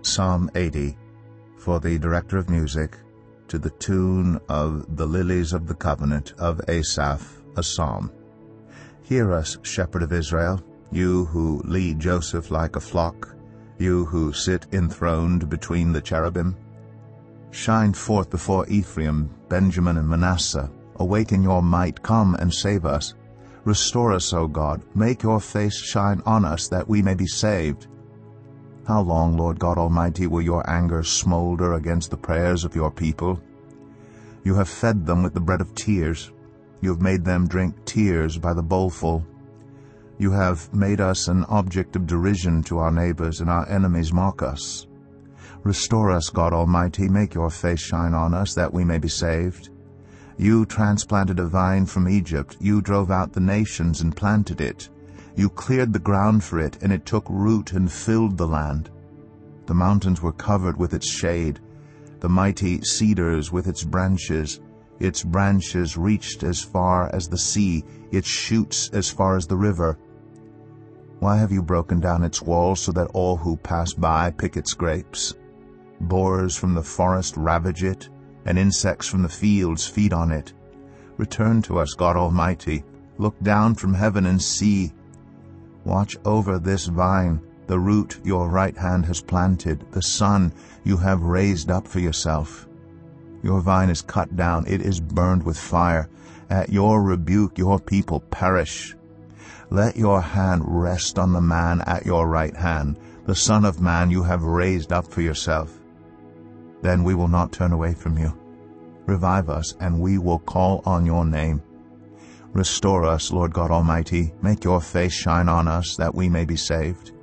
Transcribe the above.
Psalm 80, for the director of music, to the tune of the Lilies of the Covenant of Asaph, a psalm. Hear us, shepherd of Israel, you who lead Joseph like a flock, you who sit enthroned between the cherubim. Shine forth before Ephraim, Benjamin, and Manasseh. Awaken your might, come and save us. Restore us, O God. Make your face shine on us, that we may be saved. How long, Lord God Almighty, will your anger smolder against the prayers of your people? You have fed them with the bread of tears. You have made them drink tears by the bowlful. You have made us an object of derision to our neighbors, and our enemies mock us. Restore us, God Almighty, make your face shine on us, that we may be saved. You transplanted a vine from Egypt. You drove out the nations and planted it. You cleared the ground for it, and it took root and filled the land. The mountains were covered with its shade, the mighty cedars with its branches. Its branches reached as far as the sea, its shoots as far as the river. Why have you broken down its walls so that all who pass by pick its grapes? Boars from the forest ravage it, and insects from the fields feed on it. Return to us, God Almighty. Look down from heaven and see. Watch over this vine, the root your right hand has planted, the son you have raised up for yourself. Your vine is cut down, it is burned with fire. At your rebuke your people perish. Let your hand rest on the man at your right hand, the Son of Man you have raised up for yourself. Then we will not turn away from you. Revive us, and we will call on your name. Restore us, Lord God Almighty. Make your face shine on us, that we may be saved.